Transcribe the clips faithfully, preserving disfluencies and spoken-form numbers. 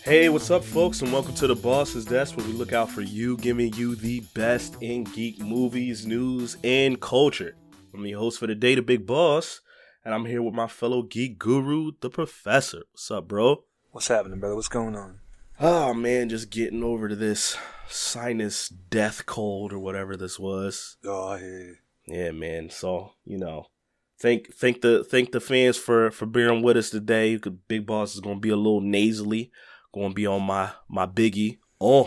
Hey, what's up, folks, and welcome to the Boss's Desk, where we look out for you, giving you the best in geek movies, news, and culture. I'm your host for the day, the Big Boss, and I'm here with my fellow geek guru, the Professor. What's up, bro? What's happening, brother? What's going on? Oh, man, just getting over to this sinus death cold or whatever this was. Oh, yeah. Yeah, man. So, you know, thank thank the thank the fans for, for bearing with us today. Big Boss is going to be a little nasally. Going to be on my, my biggie. Oh.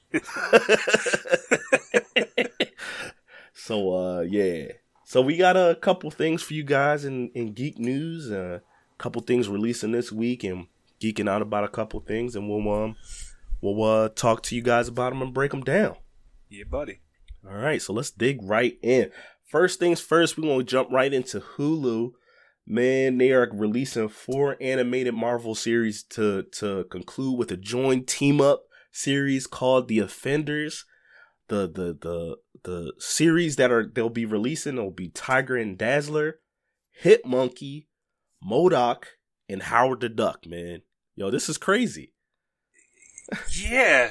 so, uh, yeah. So we got a couple things for you guys in, in geek news. A uh, couple things releasing this week and geeking out about a couple things. And we'll, um, we'll uh, talk to you guys about them and break them down. Yeah, buddy. All right. So let's dig right in. First things first, we want to jump right into Hulu. Man, they are releasing four animated Marvel series to, to conclude with a joint team-up series called The Offenders. The the the the series that are they'll be releasing will be Tiger and Dazzler, Hit Monkey, MODOK, and Howard the Duck, man. Yo, this is crazy. Yeah.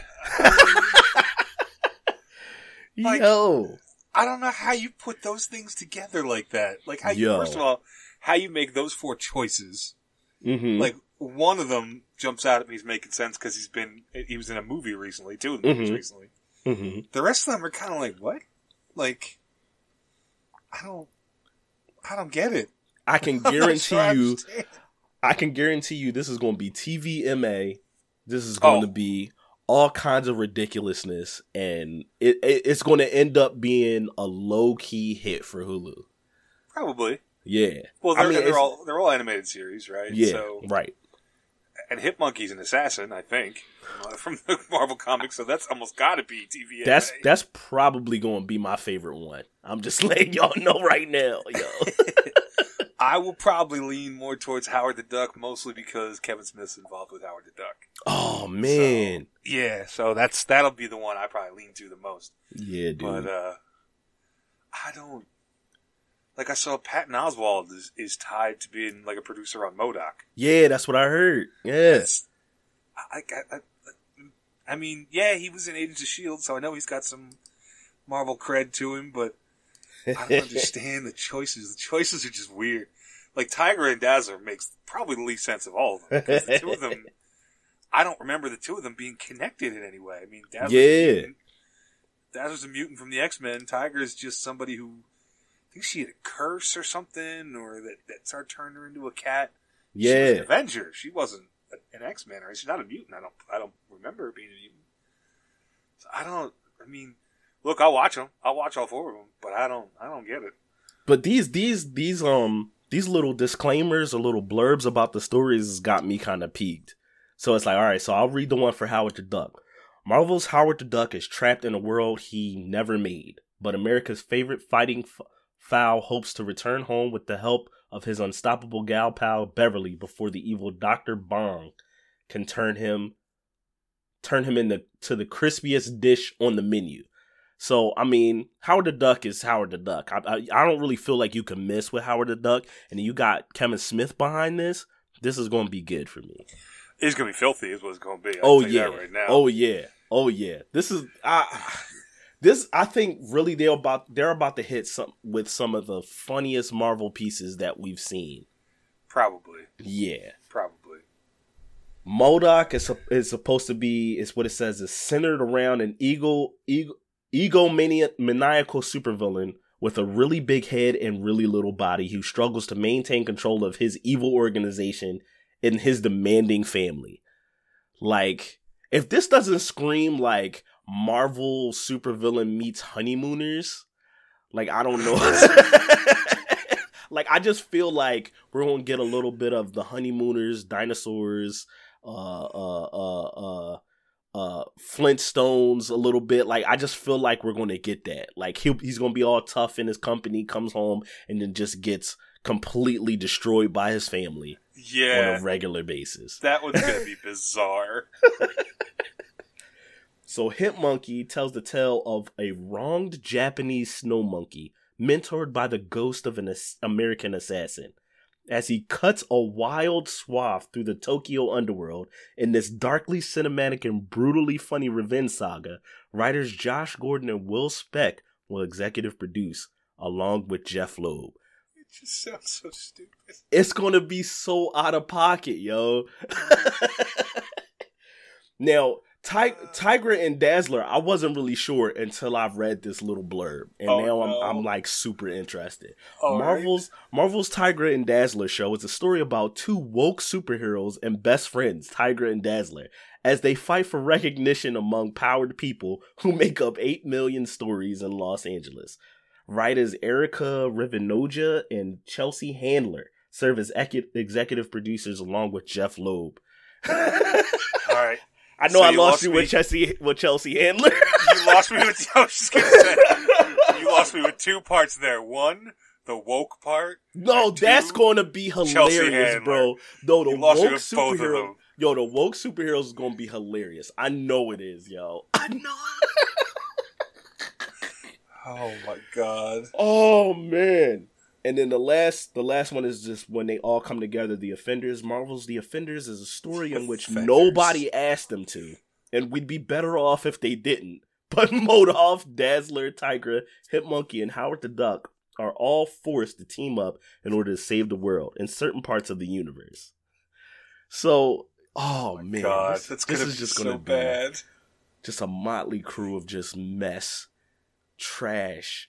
like, Yo. I don't know how you put those things together like that. Like, how you, Yo. first of all, how you make those four choices. Mm-hmm. Like, one of them jumps out at me as making sense because he's been, he was in a movie recently, two of the movies Mm-hmm. recently. Mm-hmm. The rest of them are kind of like, what? Like, I don't, I don't get it. I can I'm not guarantee sure I you, understand. I can guarantee you this is going to be T V M A. This is going Oh. to be all kinds of ridiculousness, and it, it it's going to end up being a low-key hit for Hulu. Probably. Yeah. Well, they're, I mean, they're it's- all they're all animated series, right? Yeah, So, right. and Hitmonkey's an assassin, I think, from the Marvel comics. So that's almost got to be T V M A. That's that's probably going to be my favorite one. I'm just letting y'all know right now, yo. I will probably lean more towards Howard the Duck, mostly because Kevin Smith's involved with Howard the Duck. Oh man. So, yeah, so that's that'll be the one I probably lean to the most. Yeah, dude. But uh, I don't like. I saw Patton Oswalt is, is tied to being like a producer on MODOK. Yeah, that's what I heard. Yeah. It's, I, I, I, I mean, yeah, he was in Agents of S H I E L D, so I know he's got some Marvel cred to him, but I don't understand the choices. The choices are just weird. Like, Tiger and Dazzler makes probably the least sense of all of them. Because the two of them, I don't remember the two of them being connected in any way. I mean, Dazzler's, Yeah. a mutant. Dazzler's a mutant from the X-Men. Tiger's just somebody who, I think she had a curse or something, or that, that started turning her into a cat. She was Yeah. an Avenger. She wasn't a, an X-Men, right? She's not a mutant. I don't, I don't remember her being a mutant. So I don't, I mean, look, I'll watch them. I'll watch all four of them, but I don't, I don't get it. But these these these um these little disclaimers or little blurbs about the stories got me kind of peaked. So it's like, all right, so I'll read the one for Howard the Duck. Marvel's Howard the Duck is trapped in a world he never made, but America's favorite fighting f- fowl hopes to return home with the help of his unstoppable gal pal Beverly before the evil Doctor Bong can turn him turn him into to the crispiest dish on the menu. So, I mean, Howard the Duck is Howard the Duck. I, I I don't really feel like you can miss with Howard the Duck. And you got Kevin Smith behind this. This is going to be good for me. It's going to be filthy is what it's going to be. I Oh, can tell you yeah. that right now. Oh, yeah. Oh, yeah. This is... I, this, I think, really, they're about, they're about to hit some with some of the funniest Marvel pieces that we've seen. Probably. Yeah. Probably. MODOK is, is supposed to be, is what it says, is centered around an ego, ego, egomaniac, maniacal supervillain with a really big head and really little body who struggles to maintain control of his evil organization and his demanding family. Like, if this doesn't scream like Marvel supervillain meets Honeymooners, like, I don't know. Like, I just feel like we're going to get a little bit of the Honeymooners, dinosaurs, uh, uh, uh, uh, uh, Flintstones a little bit. Like, I just feel like we're going to get that. Like, he, he's going to be all tough in his company, comes home, and then just gets completely destroyed by his family Yeah. on a regular basis. That one's going to be bizarre. So Hit Monkey tells the tale of a wronged Japanese snow monkey mentored by the ghost of an as- American assassin. as he cuts a wild swath through the Tokyo underworld in this darkly cinematic and brutally funny revenge saga. Writers Josh Gordon and Will Speck will executive produce, along with Jeff Loeb. It just sounds so stupid. It's gonna be so out of pocket, yo. Now, Ty- Tigra and Dazzler, I wasn't really sure until I've read this little blurb, and oh, now no. I'm I'm like super interested. All Marvel's right. Marvel's Tigra and Dazzler show is a story about two woke superheroes and best friends, Tigra and Dazzler, as they fight for recognition among powered people who make up eight million stories in Los Angeles. Writers Erica Rivinoja and Chelsea Handler serve as ecu- executive producers along with Jeff Loeb. All right. I know so I you lost, lost you me. with Chelsea, with Chelsea Handler. You lost me with, I was just gonna say, you lost me with two parts there. One, the woke part. No, two, that's going to be hilarious, bro. Though the You lost me woke with both of superhero, them. yo, the woke superheroes is going to be hilarious. I know it is, yo. I know. Oh my god. Oh man. And then the last, the last one is just when they all come together. The Offenders, Marvel's The Offenders, is a story in which Offenders. nobody asked them to, and we'd be better off if they didn't. But Modoff, Dazzler, Tigra, Hitmonkey, and Howard the Duck are all forced to team up in order to save the world in certain parts of the universe. So, oh, Oh man, god, this, that's this gonna is be just so gonna be bad. just a motley crew of just mess, trash.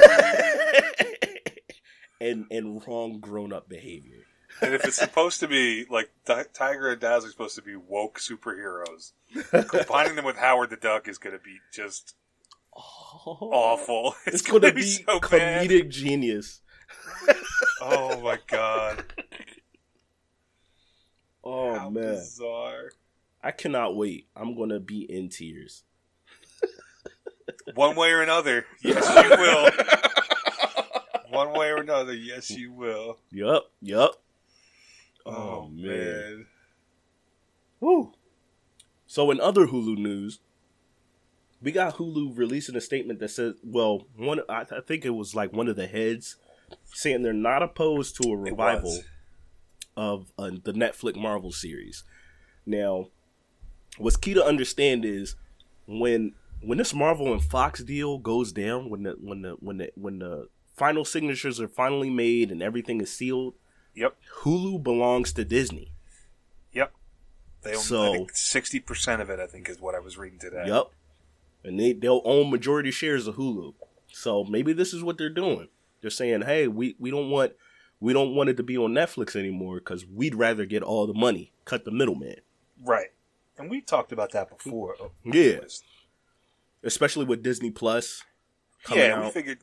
And, and wrong grown-up behavior. And if it's supposed to be, like, Ti- Tiger and Dazzler are supposed to be woke superheroes, combining them with Howard the Duck is going to be just Oh, awful. It's, It's, going gonna to be, be so bad. comedic genius. Oh my god. Oh How man, bizarre. I cannot wait. I'm gonna be in tears. One way or another, yes you will. One way or another, yes you will. Yup, yup. Oh, Oh, man. man. Woo. So in other Hulu news, we got Hulu releasing a statement that says, well, one I, I think it was like one of the heads saying they're not opposed to a revival was. of uh, the Netflix Marvel series. Now, what's key to understand is when when this Marvel and Fox deal goes down, when the when the when the when the final signatures are finally made and everything is sealed, Yep. Hulu belongs to Disney. Yep. They own, So- I think sixty percent of it, I think, is what I was reading today. Yep. And they, they'll own majority shares of Hulu. So maybe this is what they're doing. They're saying, hey, we, we don't want we don't want it to be on Netflix anymore because we'd rather get all the money, cut the middleman. Right. And we talked about that before. Yeah. Especially with Disney Plus coming Yeah, we out. figured...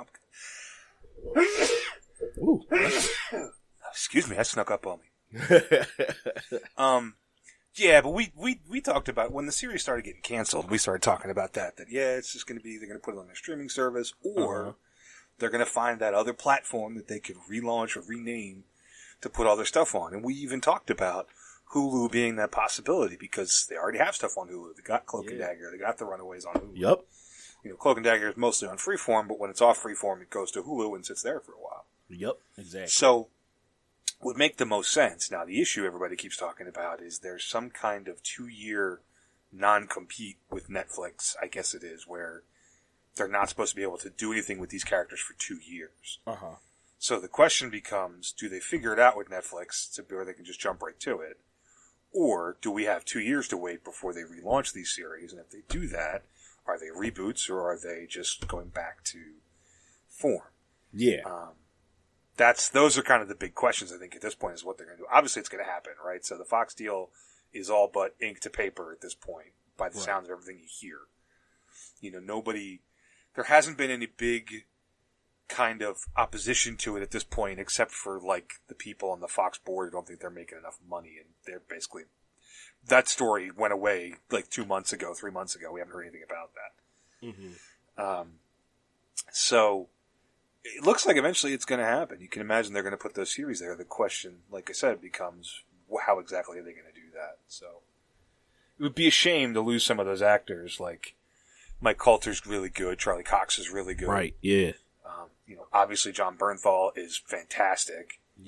Ooh. Excuse me, that snuck up on me. Um, yeah, but we, we, we talked about when the series started getting canceled, we started talking about that, that yeah, it's just going to be, they're going to put it on their streaming service or Uh-huh. they're going to find that other platform that they could relaunch or rename to put all their stuff on. And we even talked about Hulu being that possibility because they already have stuff on Hulu. They got Cloak and Yeah. Dagger. They got The Runaways on Hulu. Yep. You know, Cloak and Dagger is mostly on Freeform, but when it's off Freeform, it goes to Hulu and sits there for a while. Yep. Exactly. So, would make the most sense. Now, the issue everybody keeps talking about is there's some kind of two-year non-compete with Netflix, I guess it is, where they're not supposed to be able to do anything with these characters for two years. Uh-huh. So the question becomes, do they figure it out with Netflix to where they can just jump right to it? Or do we have two years to wait before they relaunch these series? And if they do that, are they reboots or are they just going back to form? Yeah. Um, that's those are kind of the big questions, I think, at this point, is what they're going to do. Obviously, it's going to happen, right? So the Fox deal is all but ink to paper at this point, by the Right. sound of everything you hear. You know, nobody... There hasn't been any big kind of opposition to it at this point, except for, like, the people on the Fox board who don't think they're making enough money, and they're basically... That story went away, like, two months ago, three months ago. We haven't heard anything about that. Mm-hmm. Um, so... It looks like eventually it's going to happen. You can imagine they're going to put those series there. The question, like I said, becomes how exactly are they going to do that? So it would be a shame to lose some of those actors. Like Mike Coulter's really good, Charlie Cox is really good. Right. Yeah. Um, you know, obviously John Bernthal is fantastic. Yeah.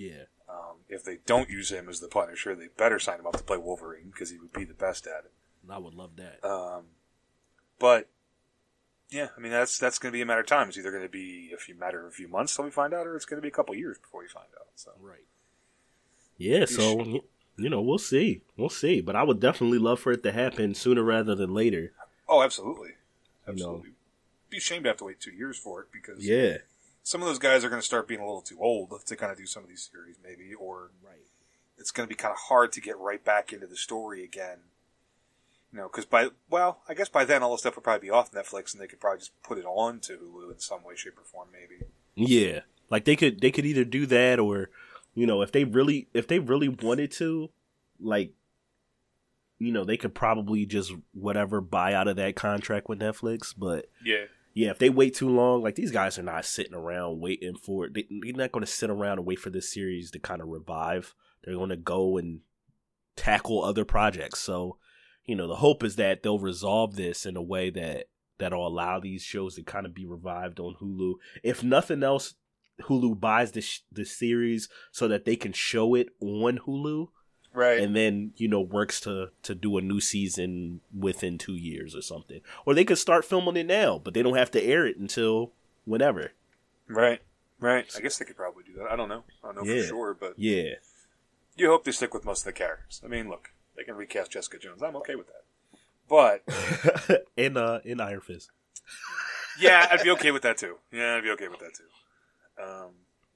Um, if they don't use him as the Punisher, they better sign him up to play Wolverine because he would be the best at it. I would love that. Um, but yeah, I mean that's that's going to be a matter of time. It's either going to be a few matter of a few months till we find out, or it's going to be a couple years before we find out. So right. Yeah. So you know, we'll see. We'll see. But I would definitely love for it to happen sooner rather than later. Oh, absolutely. Absolutely. You know. Be ashamed to have to wait two years for it because yeah. some of those guys are going to start being a little too old to kind of do some of these series, maybe, or right. It's going to be kind of hard to get right back into the story again. You know, because by, well, I guess by then all the stuff would probably be off Netflix and they could probably just put it on to Hulu in some way, shape, or form, maybe. Yeah. Like they could, they could either do that or, you know, if they really, if they really wanted to, like, you know, they could probably just whatever buy out of that contract with Netflix. But yeah, yeah, if they wait too long, like these guys are not sitting around waiting for it. They, they're not going to sit around and wait for this series to kind of revive. They're going to go and tackle other projects. So, you know, the hope is that they'll resolve this in a way that that'll allow these shows to kind of be revived on Hulu. If nothing else, Hulu buys this the series so that they can show it on Hulu. Right. And then, you know, works to, to do a new season within two years or something. Or they could start filming it now, but they don't have to air it until whenever. Right. Right. I guess they could probably do that. I don't know. I don't know yeah. for sure, but yeah. You hope they stick with most of the characters. I mean, look, they can recast Jessica Jones. I'm okay with that. But in uh in Iron Fist. Yeah, I'd be okay with that too. Yeah, I'd be okay with that too. Um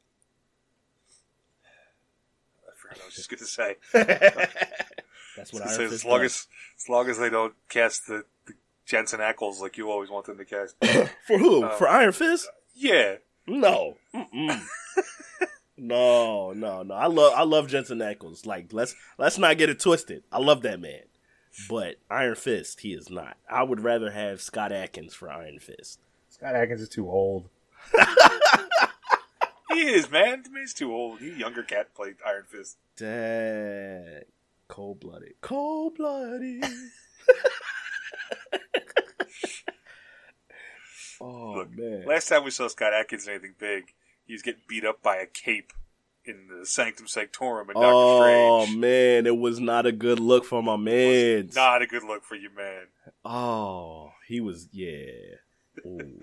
I was just going to say. That's what I Iron say, Fist as long does. as as long as they don't cast the, the Jensen Ackles like you always want them to cast. For who? Um, For Iron Fist? Yeah. No. no, no, no. I love I love Jensen Ackles. Like let's let's not get it twisted. I love that man. But Iron Fist, he is not. I would rather have Scott Adkins for Iron Fist. Scott Adkins is too old. He is, man. He's too old. He younger cat played Iron Fist. Dang. Cold blooded. Cold blooded. oh Look, man. Last time we saw Scott Adkins in anything big, he was getting beat up by a cape in the Sanctum Sanctorum in Doctor oh, Strange. man, it was not a good look for my man. Not a good look for you, man. Oh, he was yeah. Ooh.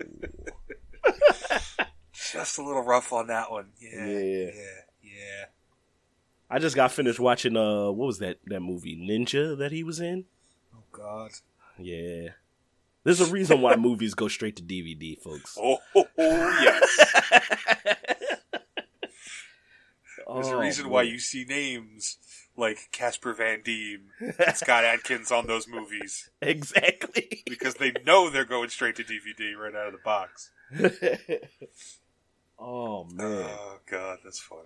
Just a little rough on that one. Yeah, Yeah. yeah, yeah. I just got finished watching uh what was that that movie Ninja that he was in? Oh God. Yeah. There's a reason why movies go straight to D V D, folks. Oh, oh, oh yes. There's oh, a reason man. why you see names like Casper Van Diem and Scott Adkins on those movies. Exactly. Because they know they're going straight to D V D right out of the box. oh man. Oh God, that's funny.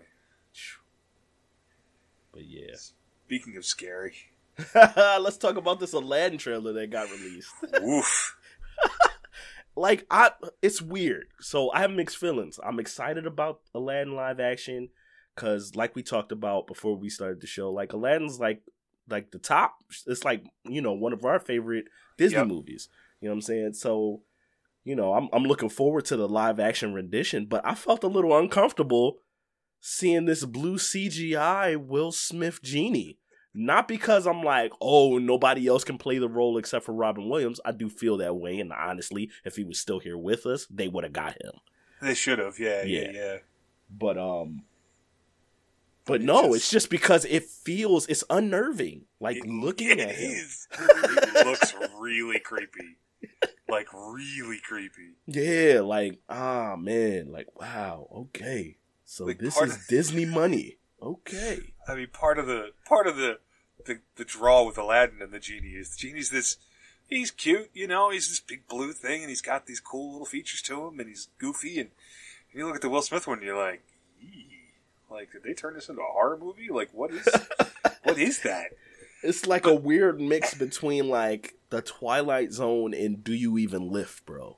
But yeah. Speaking of scary. Let's talk about this Aladdin trailer that got released. Oof. Like I it's weird. So I have mixed feelings. I'm excited about Aladdin live action cuz like we talked about before we started the show, like Aladdin's like like the top. It's like, you know, one of our favorite Disney Yep. movies. You know what I'm saying? So, you know, I'm I'm looking forward to the live action rendition, but I felt a little uncomfortable seeing this blue C G I Will Smith genie. Not because I'm like, oh, nobody else can play the role except for Robin Williams. I do feel that way, and honestly, if he was still here with us, they would have got him. They should have, yeah, yeah, Yeah. yeah. But um, but It no, just- it's just because it feels it's unnerving. Like It- looking it at him. is. It looks really creepy. Like, really creepy. Yeah, like ah man, like wow, okay. So Like, this part is of- Disney money. Okay. I mean, part of the part of the, the the draw with Aladdin and the genie is the genie's this. He's cute, you know. He's this big blue thing, and he's got these cool little features to him, and he's goofy. And, and you look at the Will Smith one, and you're like, "Eee." Like, did they turn this into a horror movie? Like, what is what is that? It's like a weird mix between like the Twilight Zone and Do You Even Lift, bro?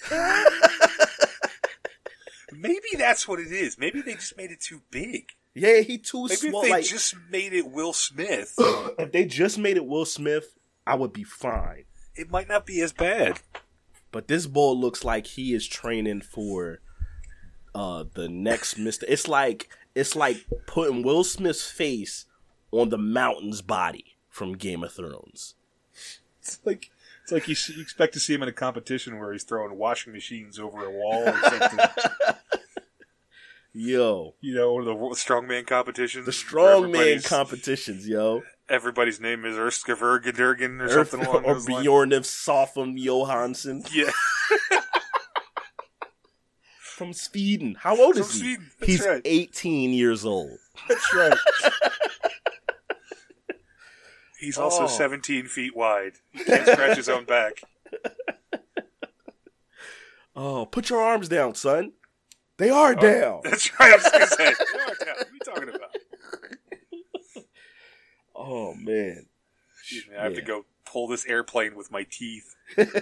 Maybe that's what it is. Maybe they just made it too big. Yeah, he too Maybe small. if they Like just made it Will Smith, if they just made it Will Smith, I would be fine. it might not be as bad. But this bull looks like he is training for uh, the next Mister It's like It's like putting Will Smith's face on the mountain's body from Game of Thrones. It's like it's like you, you expect to see him in a competition where he's throwing washing machines over a wall or something. Yo, you know, one of the strongman competitions. The strongman competitions, yo. Everybody's name is Erskaver Gedurgan or something along or those lines. Or Bjornif Sotham Johansson. Yeah. From Sweden. How old From is he? Sweden. That's He's right. eighteen years old. That's right. He's also Oh. seventeen feet wide. He can't scratch his own back. Oh, put your arms down, son. They are Oh, down. That's right. I was going to say. They are down. What are you talking about? Oh, man. Excuse me. I have Yeah. to go pull this airplane with my teeth.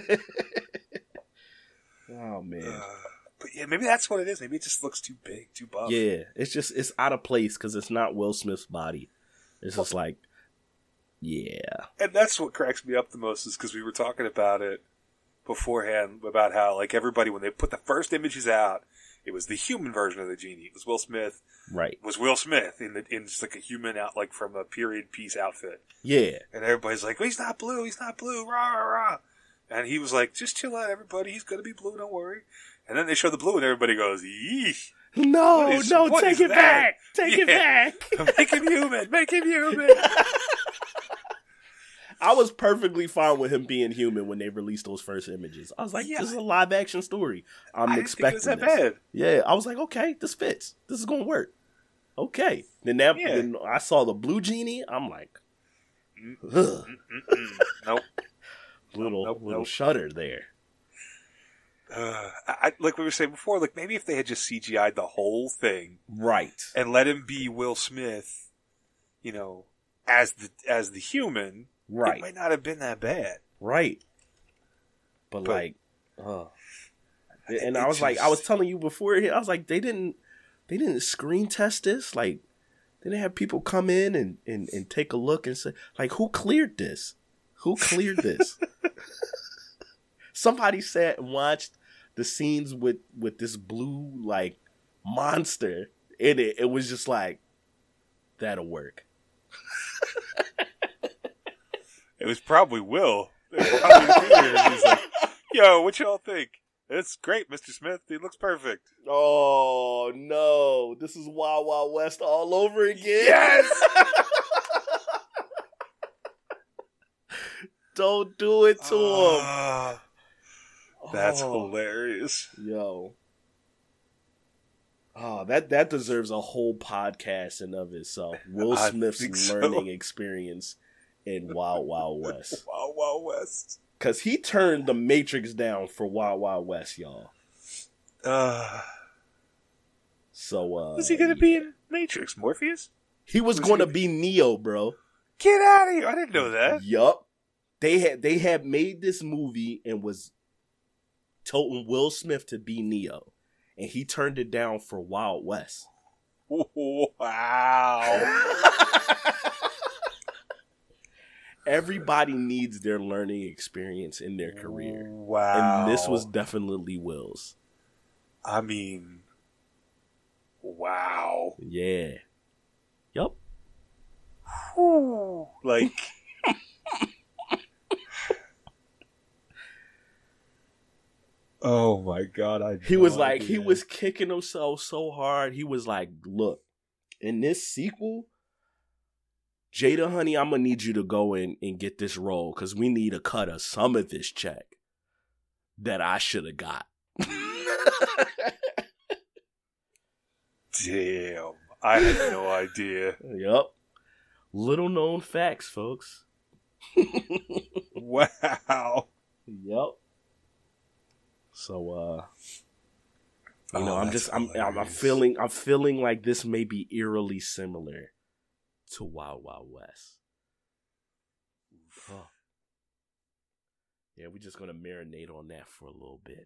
Oh, man. Uh, but yeah, maybe that's what it is. Maybe it just looks too big, too buff. Yeah, it's just, it's out of place because it's not Will Smith's body. It's just like, yeah. And that's what cracks me up the most is because we were talking about it beforehand about how, like, everybody, when they put the first images out, it was the human version of the genie. It was Will Smith. Right. It was Will Smith in the in just like a human out, like from a period piece outfit. Yeah. And everybody's like, well, he's not blue. He's not blue. Rah, rah, rah. And he was like, just chill out, everybody. He's going to be blue. Don't worry. And then they show the blue and everybody goes, yeesh. No, What is- no, what take is it that? back. Take it Yeah. back. Make him human. Make him human. I was perfectly fine with him being human when they released those first images. I was like, Yeah. this is a live action story. I'm I didn't think it expecting was that this. bad. Yeah, I was like, okay, this fits. This is gonna work. Okay. Then that Yeah. then I saw the blue genie. I'm like, ugh, Mm-mm. Nope. little nope, little nope. shudder there. Uh, I, I- like we were saying before, like maybe if they had just C G I'd the whole thing Right. and let him be Will Smith, you know, as the as the human, Right. it might not have been that bad. Right. But, But- like, uh, and it I was like, I was just- telling you before, I was like, they didn't, they didn't screen test this. Like, they didn't have people come in and, and, and take a look and say, like, who cleared this? Who cleared this? Somebody sat and watched the scenes with, with this blue, like, monster in it. It was just like, that'll work. It was probably Will. It was probably the theater. He's like, yo, what y'all think? It's great, Mister Smith. He looks perfect. Oh, no. This is Wild Wild West all over again. Yes! Don't do it to him. Ah, that's Oh, hilarious. Yo. Oh, that, that deserves a whole podcast in of itself. Will I Smith's think so. learning experience in Wild Wild West. Wild Wild West. Because he turned the Matrix down for Wild Wild West, y'all. Uh, So, uh... was he going to be in Matrix? Morpheus? He was, was going he- to be Neo, bro. Get out of here. I didn't know that. Yup. They had they had made this movie and was toting Will Smith to be Neo. And he turned it down for Wild West. Wow. Everybody needs their learning experience in their career. Wow. And this was definitely Will's. I mean, wow. Yeah. Yup. Whew. Like, Oh my god! I He was like, he was kicking himself so hard. He was like, look, in this sequel, Jada, honey, I'm going to need you to go in and get this role because we need a cut of some of this check that I should have got. damn. I had no idea. Yup. Little known facts, folks. Wow. Yup. So, uh, you know, Oh, I'm that's just, I'm, I'm, I'm hilarious. feeling, I'm feeling like this may be eerily similar to Wild Wild West. Huh. Yeah, we're just gonna marinate on that for a little bit.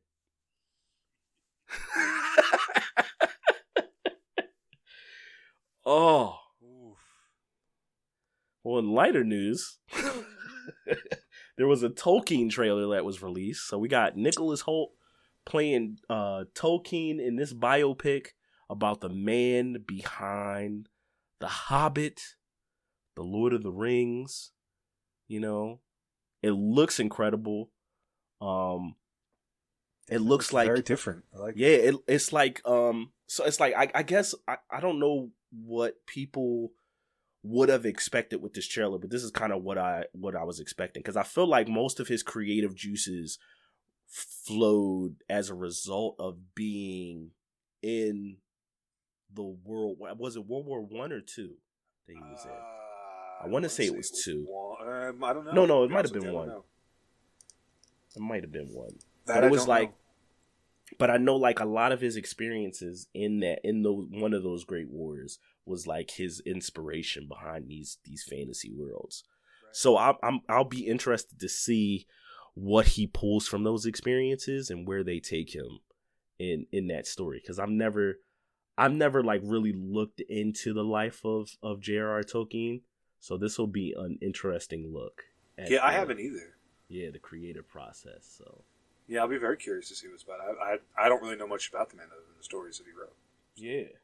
Oh, Oof. well, in lighter news, there was a Tolkien trailer that was released. So we got Nicholas Hoult playing uh, Tolkien in this biopic about the man behind The Hobbit, The Lord of the Rings. You know, it looks incredible. Um, it looks it's like very different. I like yeah, it, it's like um, so it's like I, I guess I, I don't know what people would have expected with this trailer, but this is kind of what I what I was expecting, because I feel like most of his creative juices flowed as a result of being in the world. Was it World War One or two that he was in? Uh, I want to say it was two. One. Um, I don't know. No, no, it To be might honest have with been you, I one. don't know. It might have been one. That But I it was don't like, know. but I know like a lot of his experiences in that in those one of those great wars was like his inspiration behind these these fantasy worlds. Right. So I'm, I'm I'll be interested to see what he pulls from those experiences and where they take him in in that story, because I'm never I've never like really looked into the life of of J R R. Tolkien, so this will be an interesting look at Yeah, I the- haven't either. yeah the creative process. So Yeah, I'll be very curious to see what's about. I, I I don't really know much about the man other than the stories that he wrote. yeah.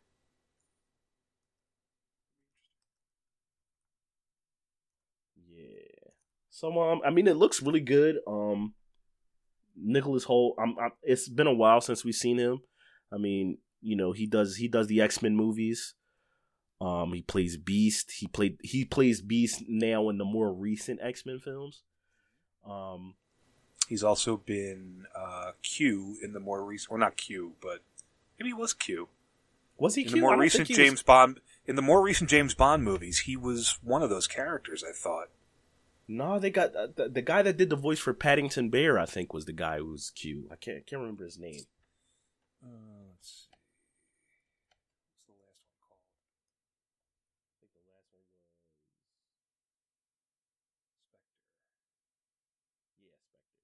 Yeah. So um, I mean, it looks really good. Um, Nicholas Hoult. I'm, I'm. It's been a while since we've seen him. I mean, you know, he does he does the X-Men movies. Um, he plays Beast. He played he plays Beast now in the more recent X-Men films. Um, He's also been uh, Q in the more recent, or not Q, but maybe he was Q was he in cute? the I more don't recent think he was- James Bond. In the more recent James Bond movies, he was one of those characters. I thought. No, they got uh, the, the guy that did the voice for Paddington Bear. I think was the guy who was Q. I can't can't remember his name. Uh, let's see. What's the last one called? I think the last one was Spectre. yeah, Spectre.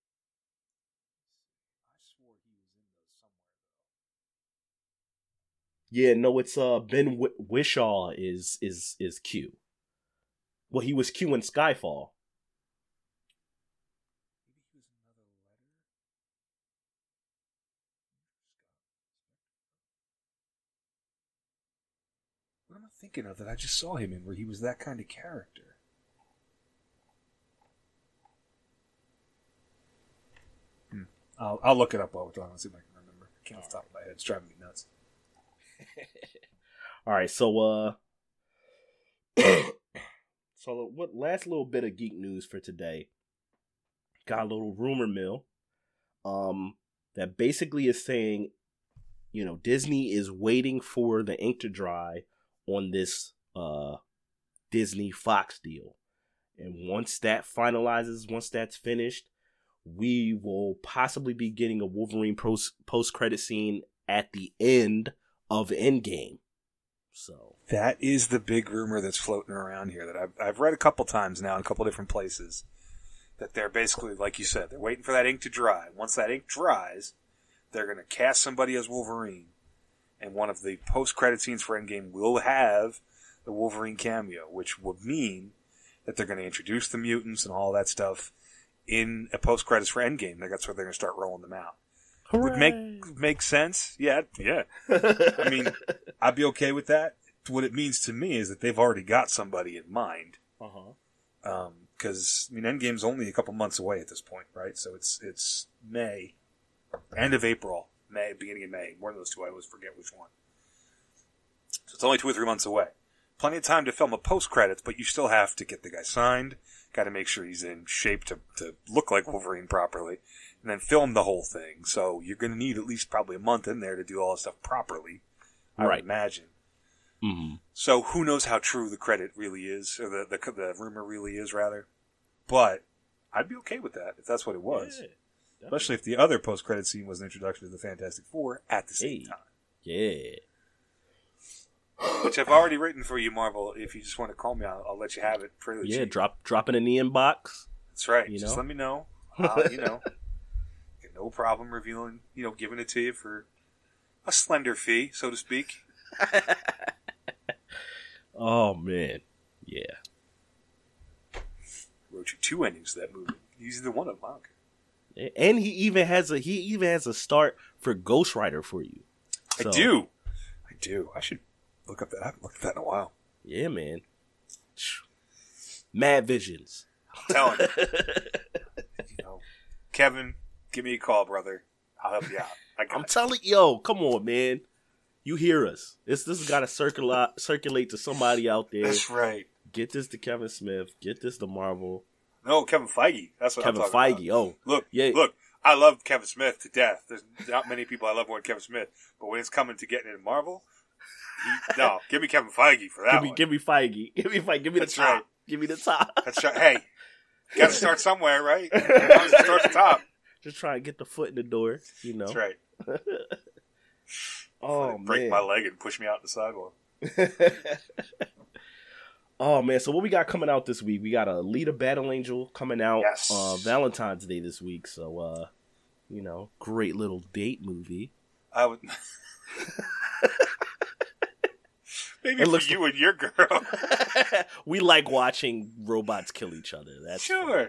I swore he was in those somewhere though. Yeah, no, it's uh Ben w- Whishaw is is is Q. Well, he was Q in Skyfall. Maybe he was another letter. What am I thinking of that I just saw him in where he was that kind of character? Hmm. I'll, I'll look it up while we're talking. See if I can remember. I can't off the top of my head. It's driving me nuts. All right, so uh, so what? Last little bit of geek news for today. Got a little rumor mill, um, that basically is saying, you know, Disney is waiting for the ink to dry on this uh Disney Fox deal, and once that finalizes, once that's finished, we will possibly be getting a Wolverine post post credit scene at the end of Endgame. So That is the big rumor that's floating around here that I've, I've read a couple times now in a couple different places. That they're basically, like you said, they're waiting for that ink to dry. Once that ink dries, they're going to cast somebody as Wolverine. And one of the post-credit scenes for Endgame will have the Wolverine cameo, which would mean that they're going to introduce the mutants and all that stuff in a post-credits for Endgame. That's where they're going to start rolling them out. hooray! Would make make sense? Yeah, yeah. I mean, I'd be okay with that. What it means to me is that they've already got somebody in mind. uh-huh. Because, I mean, Endgame's only a couple months away at this point, right? So it's it's May. End of April. May, beginning of May. One of those two, I always forget which one. So it's only two or three months away. Plenty of time to film a post-credits, but you still have to get the guy signed. Got to make sure he's in shape to, to look like Wolverine properly. And then film the whole thing. So you're going to need at least probably a month in there to do all this stuff properly. I Right. would imagine. Mm-hmm. So who knows how true the credit really is, or the, the the rumor really is, rather. But I'd be okay with that if that's what it was. Yeah, Especially if the other post-credit scene was an introduction to the Fantastic Four at the same Hey. time. yeah. Which I've already written for you, Marvel. If you just want to call me, I'll, I'll let you have it. Fairly Yeah, cheap. drop drop it in the inbox. That's right. you Just know? let me know. Uh, you know, no problem revealing, you know, giving it to you for a slender fee, so to speak. Oh man, yeah. Wrote you two endings to that movie. He's either one of them. I don't care. And he even has a he even has a start for Ghost Rider for you. I So, do. I do. I should look up that. I haven't looked at that in a while. Yeah, man. Mad Visions. I'm telling you. You know, Kevin, give me a call, brother. I'll help you out. I got I'm it. telling yo, come on, man. You hear us. This this has got to circulate circulate to somebody out there. That's right. Get this to Kevin Smith. Get this to Marvel. No, Kevin Feige. That's what Kevin I'm talking Feige. about. Oh, Look, yeah. look. I love Kevin Smith to death. There's not many people I love more than Kevin Smith. But when it's coming to getting into Marvel, he, no, give me Kevin Feige for that give me, one. give me Feige. Give me Feige. Give me That's the top. right. Give me the top. That's right. Hey, got to start somewhere, right? Start at the top. Just try and get the foot in the door. You know. That's right. Oh break man. my leg and push me out the sidewalk. Oh man, so what we got coming out this week? We got a Alita Battle Angel coming out Yes. uh Valentine's Day this week. So uh you know, great little date movie. I would maybe It for looks you and your girl. We like watching robots kill each other. That's Sure.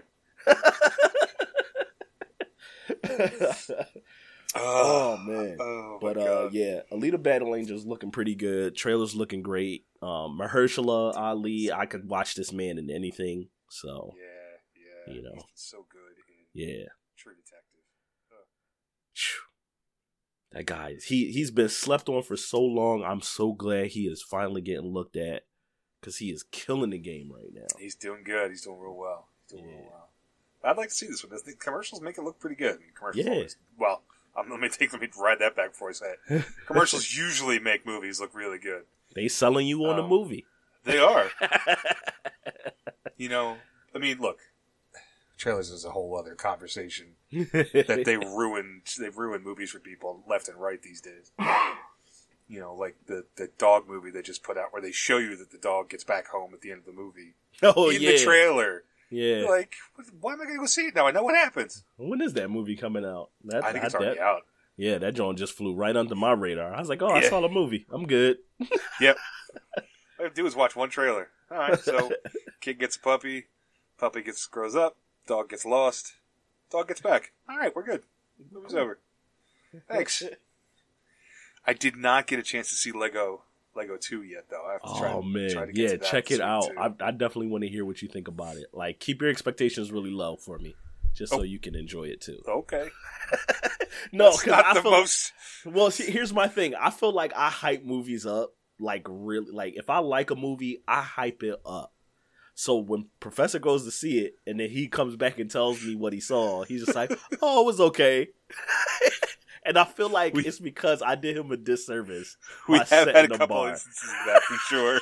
Oh man. Oh, But my uh God. yeah, Alita Battle Angel's looking pretty good. Trailer's looking great. Um Mahershala Ali, I could watch this man in anything. So Yeah, yeah. You know. He's so good in yeah. True Detective. Phew. That guy, he he's been slept on for so long. I'm so glad he is finally getting looked at because he is killing the game right now. He's doing good. He's doing real well. He's doing Yeah. real well. I'd like to see this one. The commercials make it look pretty good. Commercials Yeah. always, well, um, let me take let me ride that back before I say it. Commercials usually make movies look really good. They selling you on Um, the movie. They are. You know, I mean, look, trailers is a whole other conversation that they ruined. They ruined movies for people left and right these days. You know, like the the dog movie they just put out, where they show you that the dog gets back home at the end of the movie Oh in yeah, the trailer. yeah. You're like, why am I going to go see it now? I know what happens. When is that movie coming out? That, I think it's that- already out. Yeah, that joint just flew right under my radar. I was like, oh, I Yeah. saw the movie. I'm good. Yep. All I have to do is watch one trailer. All right, so kid gets a puppy, puppy gets grows up, dog gets lost, dog gets back. All right, we're good. Movie's over. Thanks. I did not get a chance to see Lego Lego two yet, though. I have to try, Oh man, try to get yeah, to that check it soon, out. too. I, I definitely want to hear what you think about it. Like, keep your expectations really low for me, just so Oh. you can enjoy it too. Okay. No, It's because not I the feel, most. well, see, here's my thing. I feel like I hype movies up, like really, like if I like a movie, I hype it up. So when Professor goes to see it, and then he comes back and tells me what he saw, he's just like, "Oh, it was okay." And I feel like We- it's because I did him a disservice. We by have setting had a the couple bar. instances of that for sure.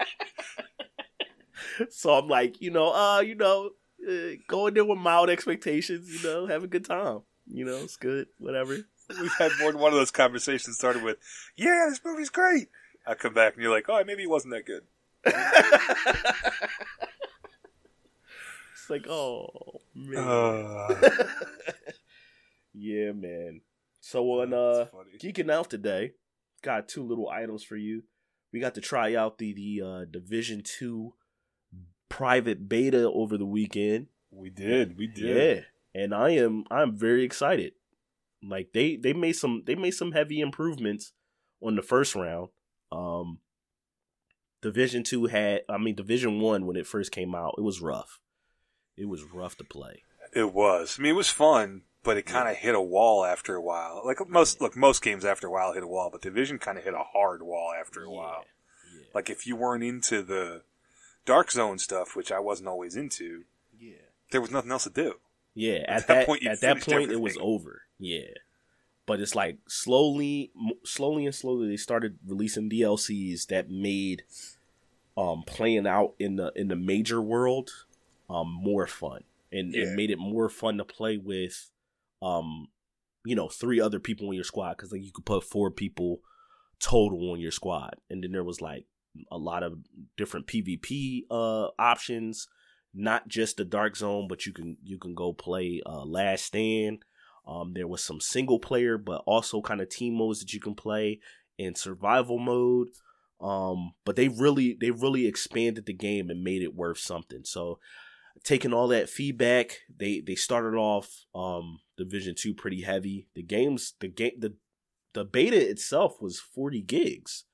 So I'm like, you know, uh, you know, uh, go in there with mild expectations, you know, have a good time. You know, it's good, whatever. We've had more than one of those conversations started with, "Yeah, this movie's great." I come back and you're like, "Oh, maybe it wasn't that good." It's like, oh man. Uh, Yeah, man. So on uh That's funny. Geeking Out today, got two little items for you. We got to try out the the uh, Division Two private beta over the weekend. We did. We did. Yeah, and I am I'm very excited. Like they they made some they made some heavy improvements on the first round. Um, Division Two had I mean Division One when it first came out, it was rough. It was rough to play. It was. I mean, it was fun, but it kind of hit a wall after a while. Like most, look, most games after a while hit a wall, but Division kind of hit a hard wall after a while. Yeah. Like if you weren't into the Dark Zone stuff, which I wasn't always into, Yeah. there was nothing else to do. Yeah, at, that that, point, you at that finished point it was everything. over. Yeah, but it's like slowly, m- slowly and slowly they started releasing D L Cs that made um playing out in the in the major world um more fun, and Yeah. it made it more fun to play with um you know three other people in your squad because like you could put four people total on your squad, and then there was like a lot of different PvP uh options. Not just the Dark Zone, but you can you can go play uh, Last Stand. Um, there was some single player, but also kind of team modes that you can play in survival mode. Um, but they really they really expanded the game and made it worth something. So, taking all that feedback, they they started off um, Division Two pretty heavy. The games the game the the beta itself was forty gigs.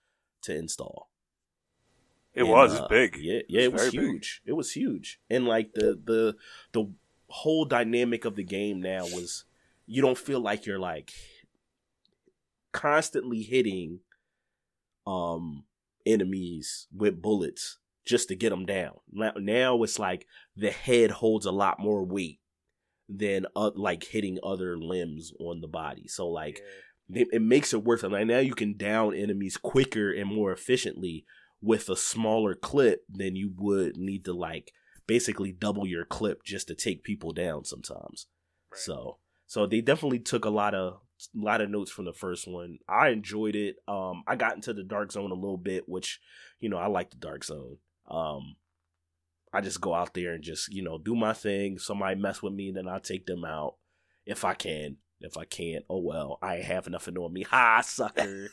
to install. It And, was. uh, It's big. Yeah, yeah, it was, very big. huge. It was huge. And like the the the whole dynamic of the game now was you don't feel like you're like constantly hitting um enemies with bullets just to get them down. Now, now it's like the head holds a lot more weight than uh, like hitting other limbs on the body. So like it, it makes it worth it. Like now you can down enemies quicker and more efficiently with a smaller clip than you would need to like basically double your clip just to take people down sometimes. Right. So so they definitely took a lot of a lot of notes from the first one. I enjoyed it. Um I got into the Dark Zone a little bit, which, you know, I like the Dark Zone. Um I just go out there and just, you know, do my thing. Somebody mess with me, then I'll take them out if I can. If I can't, oh well, I ain't have nothing on me. Ha, sucker.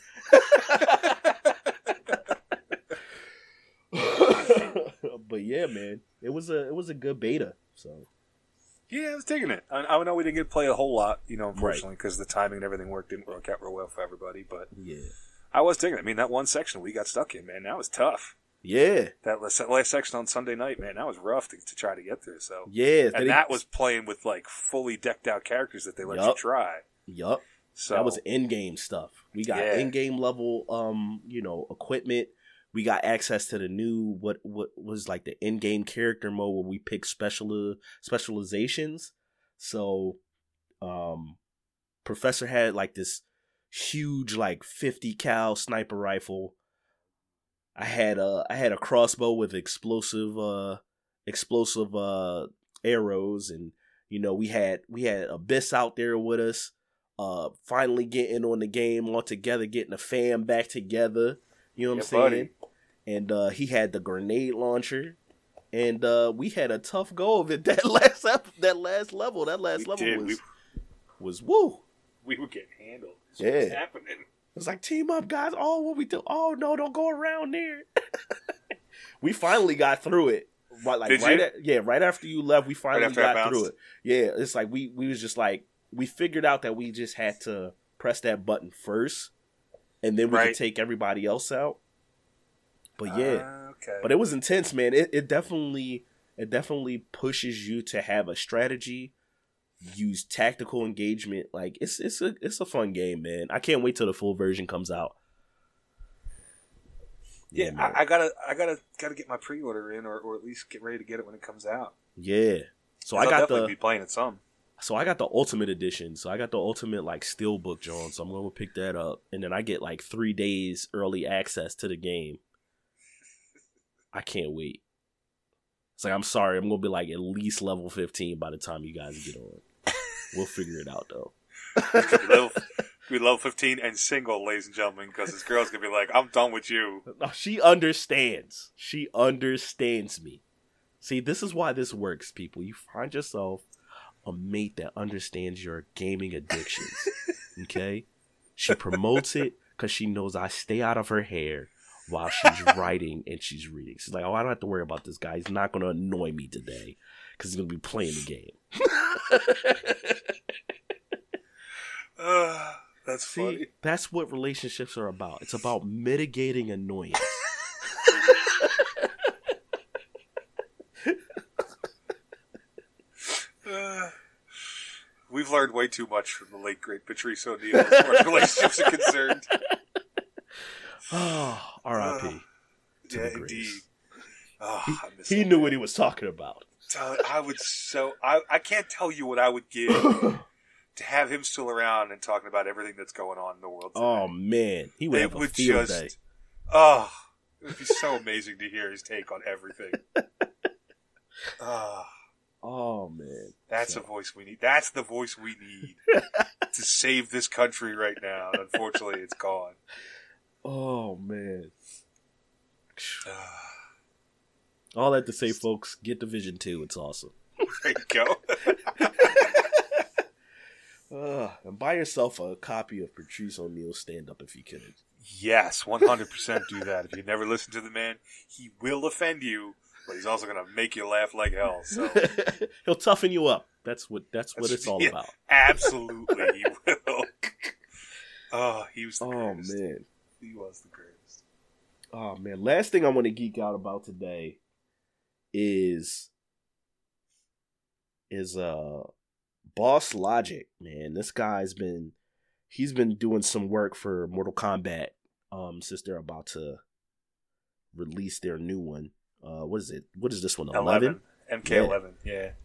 But yeah, man, it was a it was a good beta. So Yeah, I was digging it. I, I know we didn't get to play a whole lot, you know, unfortunately, because the timing and everything worked didn't work out real well for everybody. But yeah, I was digging it. I mean, that one section we got stuck in, man, that was tough. yeah, That last, that last section on Sunday night, man, that was rough to, to try to get through. So yeah. and that was playing with like fully decked out characters that they let you Yup. try. yup. So That was in game stuff. We got Yeah. in game level, um, you know, equipment. We got access to the new what what was like the in game character mode where we pick special specializations. So, um, Professor had like this huge like fifty cal sniper rifle. I had a I had a crossbow with explosive uh explosive uh arrows, and you know we had we had Abyss out there with us. Uh, finally getting on the game all together, getting the fam back together. You know what Yeah, I'm saying? buddy. And uh, he had the grenade launcher, and uh, we had a tough go of it that last ep- that last level. That last We level did. was We- was woo. we were getting handled. This Yeah. was happening. It was like, team up, guys. Oh, what we do? Oh no, don't go around there. We finally got through it. But like Did right you? at, yeah, right after you left, we finally after I got through bounced? it. Yeah, it's like we we was just like we figured out that we just had to press that button first, and then we Right. could take everybody else out. But yeah, Ah, okay. but it was intense, man. It it definitely it definitely pushes you to have a strategy, use tactical engagement. Like it's it's a it's a fun game, man. I can't wait till the full version comes out. yeah, man. I, I gotta, I gotta, gotta get my pre-order in, or, or at least get ready to get it when it comes out. Yeah. So 'Cause I I'll got definitely the be playing it some. so I got the ultimate edition. So I got the ultimate like steelbook, John. So I'm gonna pick that up, and then I get like three days early access to the game. I can't wait. It's like I'm sorry, I'm gonna be like at least level fifteen by the time you guys get on. We'll figure it out though. Be level, be level fifteen and single, ladies and gentlemen, because this girl's gonna be like, "I'm done with you." No, she understands. She understands me. See, this is why this works, people. You find yourself a mate that understands your gaming addictions. Okay? She promotes it because she knows I stay out of her hair while she's writing and she's reading. She's like, oh, I don't have to worry about this guy. He's not going to annoy me today because he's going to be playing the game. Uh, that's See, funny. that's what relationships are about. It's about mitigating annoyance. Uh, we've learned way too much from the late great Patrice O'Neill as far as relationships are concerned. Oh, R I P. Yeah, the grace. indeed. Oh, He, I miss he that knew man. what he was talking about. Tell- I would so I I can't tell you what I would give to have him still around and talking about everything that's going on in the world today. Oh man, he would it have a would field just day. oh, it would be so amazing to hear his take on everything. Oh, Oh man, that's So- a voice we need. That's the voice we need to save this country right now. And unfortunately, it's gone. oh man. Ah, All that to say, folks, get Division Two. It's awesome. there you go. Uh, and buy yourself a copy of Patrice O'Neill's stand up if you could. Yes, one hundred percent do that. If you never listen to the man, he will offend you, but he's also going to make you laugh like hell. So He'll toughen you up. That's what that's what That's- it's all yeah, about. absolutely, he will. Oh, he was the Oh greatest. man. He was the greatest. Oh man, last thing I want to geek out about today is is uh Boss Logic, man. This guy's been he's been doing some work for Mortal Kombat um since they're about to release their new one. Uh what is it? What is this one? eleven? M K eleven, yeah. yeah.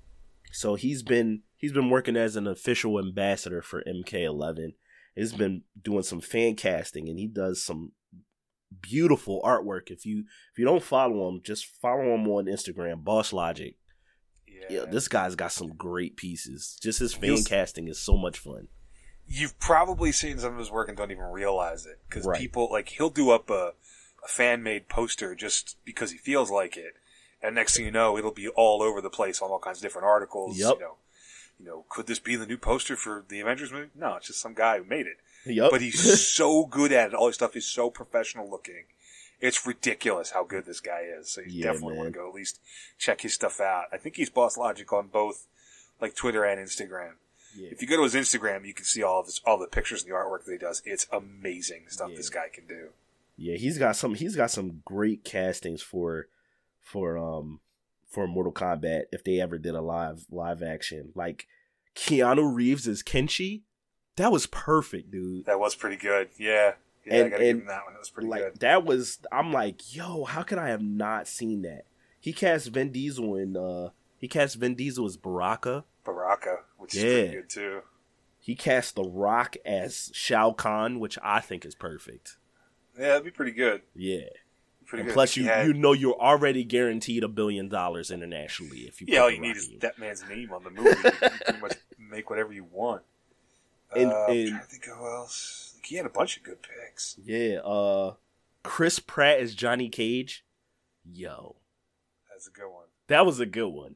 So he's been he's been working as an official ambassador for M K eleven. He's been doing some fan casting and he does some beautiful artwork. If you if you don't follow him, just follow him on Instagram, Boss Logic. Yeah, this guy's got some great pieces. Just his fan He's, casting is so much fun. You've probably seen some of his work and don't even realize it because right. people like he'll do up a, a fan made poster just because he feels like it, and next thing you know, it'll be all over the place on all kinds of different articles. Yep. You know, you know, could this be the new poster for the Avengers movie? No, it's just some guy who made it. Yep. But he's so good at it. All his stuff is so professional looking. It's ridiculous how good this guy is. So you yeah, definitely man. want to go at least check his stuff out. I think he's Boss Logic on both, like Twitter and Instagram. Yeah. If you go to his Instagram, you can see all of his, all the pictures and the artwork that he does. It's amazing stuff yeah. this guy can do. Yeah, he's got some. He's got some great castings for, for um, for Mortal Kombat. If they ever did a live live action, like Keanu Reeves as Kenshi, that was perfect, dude. That was pretty good. Yeah. Yeah, and, I gotta and, give him that one. That was pretty like, good. That was, I'm like, yo, how could I have not seen that? He cast Vin Diesel in, uh, he cast Vin Diesel as Baraka. Baraka, which yeah. is pretty good too. He cast The Rock as Shao Kahn, which I think is perfect. Yeah, that'd be pretty good. Yeah. Pretty and good. plus, you had... you know you're already guaranteed a billion dollars internationally if you. Yeah, all you The need Rock is in. that man's name on the movie. You can pretty much make whatever you want. And, uh, and, I'm trying to think of who else. He had a bunch of good picks. Yeah, uh, Chris Pratt as Johnny Cage. Yo, that's a good one. That was a good one.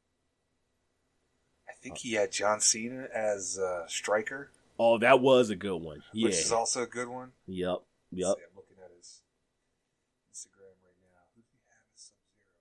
I think he had John Cena as uh, Stryker. Oh, that was a good one. Yeah, which is also a good one. Yep, yep. See, I'm looking at his Instagram right now. Who do he have as Sub-Zero?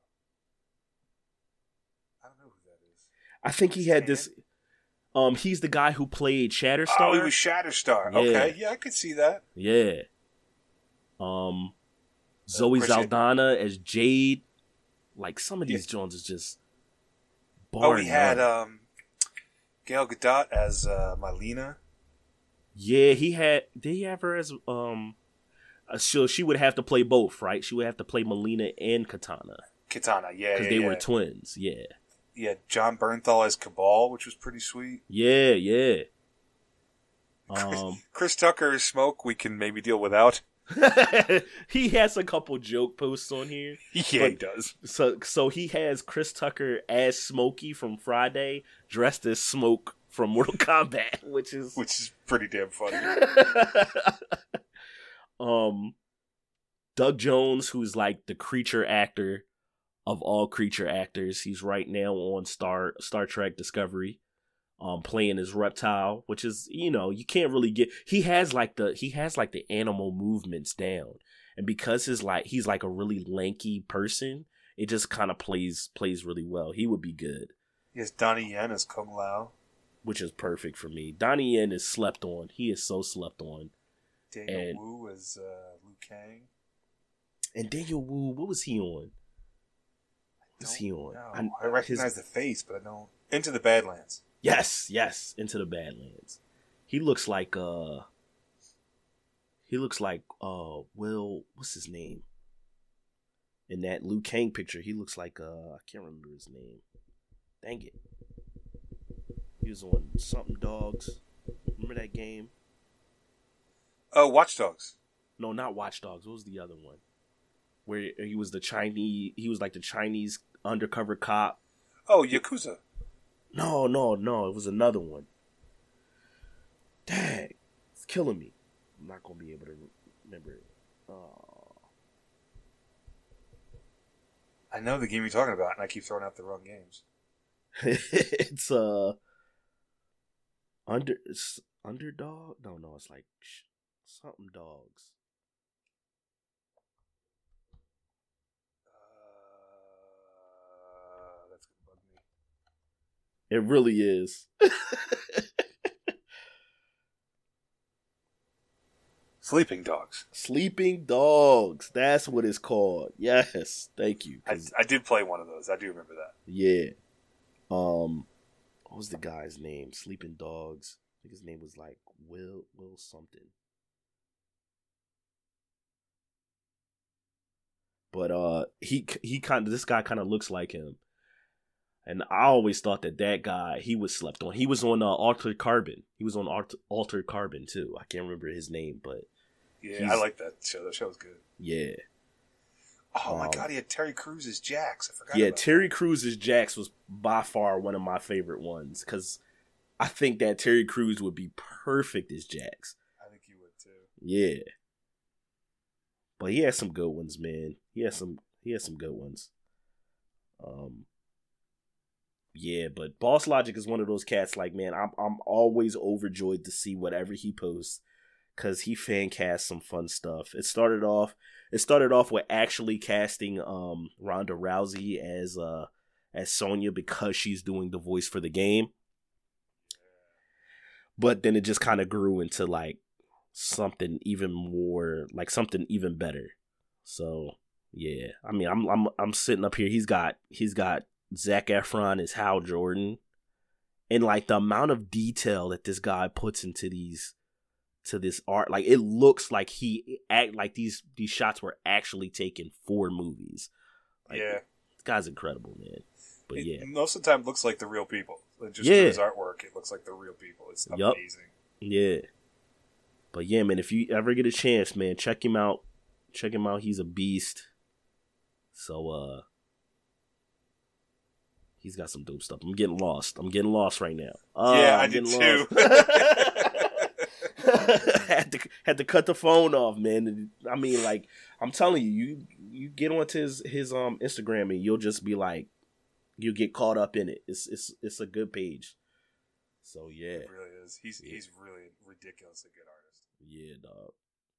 I don't know who that is. I think he had this. Um, he's the guy who played Shatterstar. Oh, he was Shatterstar. Yeah. Okay, yeah, I could see that. Yeah. Um, Zoe Uh, Saldana as Jade. Like some of these yeah. Jones is just. Oh, we had none. um, Gail Gadot as uh, Mylena. Yeah, he had. Did he have her as um? Uh, so she would have to play both, right? She would have to play Melina and Katana. Katana, yeah, because yeah, they yeah. were twins. Yeah. Yeah, John Bernthal as Cabal, which was pretty sweet. Yeah, yeah. Chris, Um, Chris Tucker as Smoke, we can maybe deal without. he has a couple joke posts on here. Yeah, he does. So, so he has Chris Tucker as Smokey from Friday, dressed as Smoke from Mortal Kombat, which is which is pretty damn funny. um, Doug Jones, who's like the creature actor of all creature actors. He's right now on Star Star Trek Discovery, um, playing as Reptile, which is, you know, you can't really get. He has like the he has like the animal movements down, and because his like he's like a really lanky person, it just kind of plays plays really well. He would be good. He has Donnie Yen as Kung Lao, which is perfect for me. Donnie Yen is slept on. He is so slept on. Daniel and, Wu as uh, Liu Kang, and Daniel Wu, what was he on? What's he on? I, I recognize his... the face, but I don't. Into the Badlands. Yes, yes, Into the Badlands. He looks like uh. He looks like uh Will. What's his name? In that Liu Kang picture, he looks like uh I can't remember his name. Dang it. He was on something Dogs. Remember that game? Oh, Watch Dogs. No, not Watch Dogs. What was the other one? Where he was the Chinese. He was like the Chinese undercover cop. Oh, Yakuza. No, no, no. It was another one. Dang. It's killing me. I'm not going to be able to remember it. Oh. I know the game you're talking about, and I keep throwing out the wrong games. it's, uh... Under... It's Underdog? No, no. It's like... Something Dogs. It really is. Sleeping Dogs. Sleeping Dogs. That's what it's called. Yes, thank you. I, I did play one of those. I do remember that. Yeah. Um, what was the guy's name? Sleeping Dogs. I think his name was like Will Will something. But uh, he he kind of this guy kind of looks like him, and I always thought that that guy he was slept on. He was on uh, Altered Carbon. He was on Alt- Altered Carbon too. I can't remember his name, but yeah, I like that show. That show was good. Yeah. Oh my um, god, he had Terry Crews as Jax. I forgot. Yeah, about Terry that. Crews as Jax was by far one of my favorite ones because I think that Terry Crews would be perfect as Jax. I think he would too. Yeah. But he has some good ones, man. He has some he has some good ones. Um Yeah, but Boss Logic is one of those cats like, man, I'm I'm always overjoyed to see whatever he posts cuz he fan casts some fun stuff. It started off it started off with actually casting um Ronda Rousey as uh as Sonya because she's doing the voice for the game. But then it just kind of grew into like something even more like something even better. So yeah, I mean, I'm I'm I'm sitting up here. He's got he's got Zac Efron as Hal Jordan, and like the amount of detail that this guy puts into these to this art, like it looks like he act like these these shots were actually taken for movies. Like, yeah, this guy's incredible, man. But it, yeah, most of the time it looks like the real people. Like, just Yeah. through his artwork, it looks like the real people. It's Yup. amazing. yeah. But yeah, man, if you ever get a chance, man, check him out. Check him out. He's a beast. So, uh, he's got some dope stuff. I'm getting lost. I'm getting lost right now. Uh, yeah, I I'm did getting too. had to had to cut the phone off, man. I mean, like, I'm telling you, you you get onto his his um Instagram and you'll just be like, you'll get caught up in it. It's it's it's a good page. So yeah, It really is. He's Yeah. he's really ridiculously good artist. yeah, dog.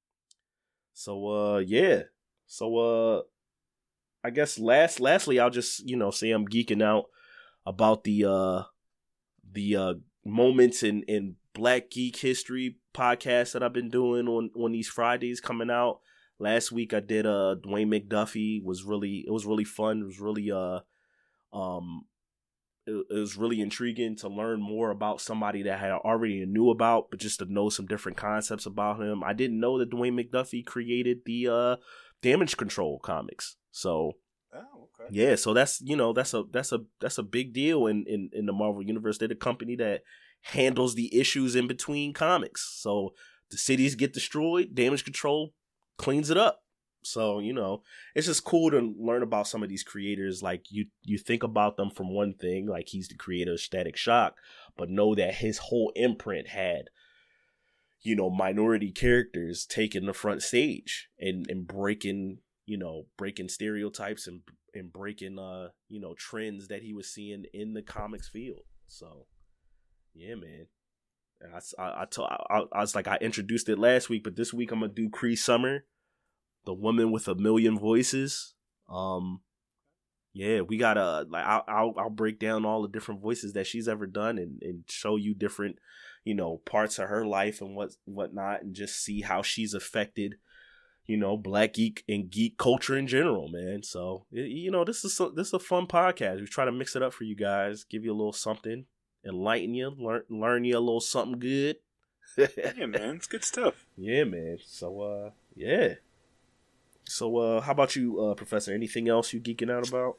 So uh, yeah. So uh, I guess last lastly, I'll just you know say I'm geeking out about the uh the uh moments in in Black Geek History podcast that I've been doing on on these Fridays coming out. Last week I did uh Dwayne McDuffie. Was really it was really fun. It was really uh um it, it was really intriguing to learn more about somebody that I already knew about, but just to know some different concepts about him. I didn't know that Dwayne McDuffie created the uh Damage Control comics. So Oh, okay. yeah, so that's you know that's a that's a that's a big deal in, in, in the Marvel universe. They're the company that handles the issues in between comics. So the cities get destroyed, Damage Control cleans it up. So you know it's just cool to learn about some of these creators. Like you you think about them from one thing, like he's the creator of Static Shock, but know that his whole imprint had you know minority characters taking the front stage and and breaking. you know, breaking stereotypes and and breaking, uh, you know, trends that he was seeing in the comics field. So, yeah, man. And I, I, I, told, I, I was like, I introduced it last week, but this week I'm going to do Cree Summer, the woman with a million voices. Um, yeah, we got to, like, I'll, I'll, I'll break down all the different voices that she's ever done and, and show you different, you know, parts of her life and what whatnot, and just see how she's affected you know, Black geek and geek culture in general, man. So, you know, this is a, this is a fun podcast. We try to mix it up for you guys, give you a little something, enlighten you, learn learn you a little something good. Yeah, man, it's good stuff. Yeah, man. So, uh, yeah. So, uh, how about you, uh, Professor? Anything else you geeking out about?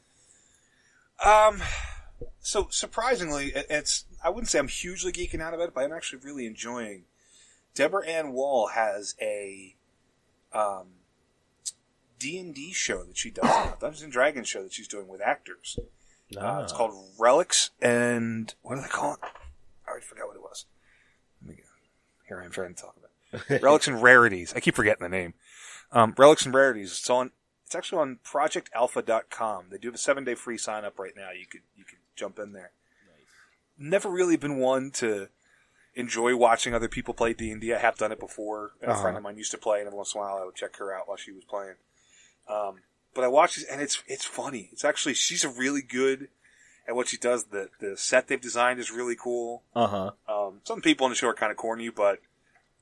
Um, so surprisingly, it- it's I wouldn't say I'm hugely geeking out about it, but I'm actually really enjoying. Deborah Ann Wall has a um, D and D show that she does, now, Dungeons and Dragons show that she's doing with actors. Uh, it's called Relics, and what do they call it? I already forgot what it was. Let me go. Here I am trying to talk about it. Relics and Rarities. I keep forgetting the name. Um, Relics and Rarities. It's on. It's actually on project alpha dot com. They do have a seven day free sign up right now. You could you could jump in there. Nice. Never really been one to enjoy watching other people play D and D. I have done it before. And Uh-huh. a friend of mine used to play, and every once in a while I would check her out while she was playing. Um, but I watch it, and it's it's funny. It's actually she's a really good at what she does. The the set they've designed is really cool. Uh huh. Um, some people in the show are kind of corny, but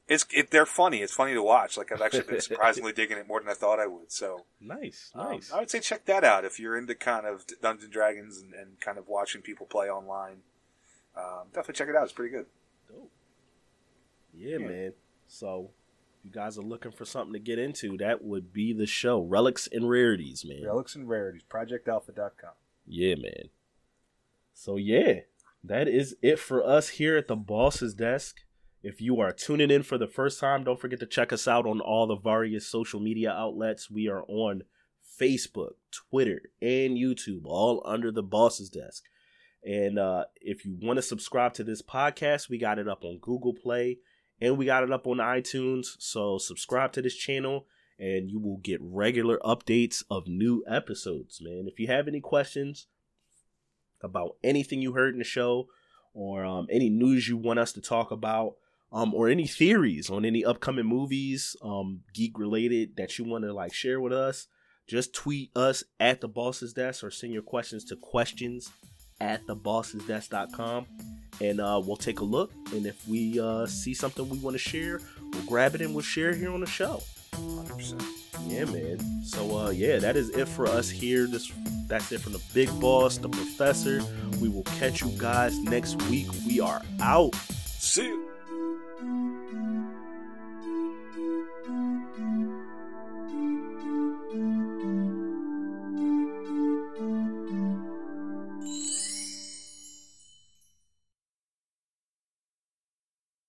It's it, they're funny. It's funny to watch. Like I've actually been surprisingly digging it more than I thought I would. So nice, um, nice. I would say check that out if you're into kind of Dungeons and Dragons and, and kind of watching people play online. Um, definitely check it out. It's pretty good. Dope. Yeah, Yeah. man. So if you guys are looking for something to get into, that would be the show. Relics and Rarities, man. Relics and Rarities, project alpha dot com. Yeah, man. So yeah, that is it for us here at the Boss's Desk. If you are tuning in for the first time, don't forget to check us out on all the various social media outlets. We are on Facebook, Twitter, and YouTube, all under the Boss's Desk. And uh, if you want to subscribe to this podcast, we got it up on Google Play and we got it up on iTunes. So subscribe to this channel and you will get regular updates of new episodes, man. If you have any questions about anything you heard in the show or um, any news you want us to talk about, Um, or any theories on any upcoming movies, um, geek related that you want to like share with us, just tweet us at the Boss's Desk or send your questions to questions at the boss's desk dot com, and uh, we'll take a look. And if we uh, see something we want to share, we'll grab it and we'll share it here on the show. one hundred percent. Yeah, man. So uh, yeah, that is it for us here. This that's it from the Big Boss, the Professor. We will catch you guys next week. We are out. See you.